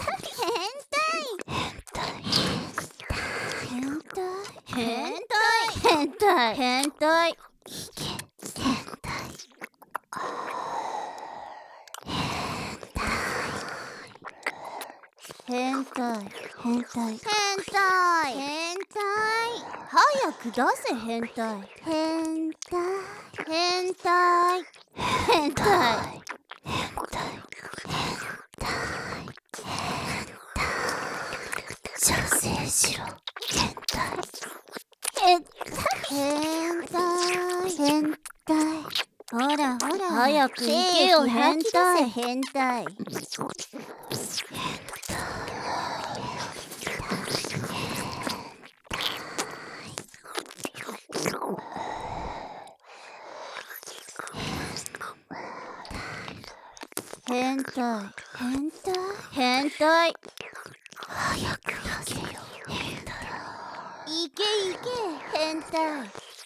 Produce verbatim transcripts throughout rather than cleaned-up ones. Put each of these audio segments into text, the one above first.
変態変態変態変態変態変態変態早く出せ変態変態変態変態射精しろ変態変態変態ほらほら早く行けよ変態変態変態変態変態早く行けよ変態行け行け変態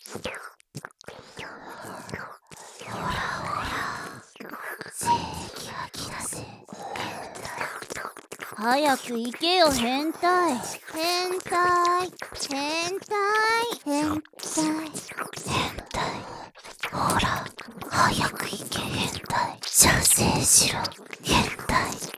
ほらほら正義吐き出せ早く行けよ変態変態変態変態変態ほら早く行け変態射精しろ変態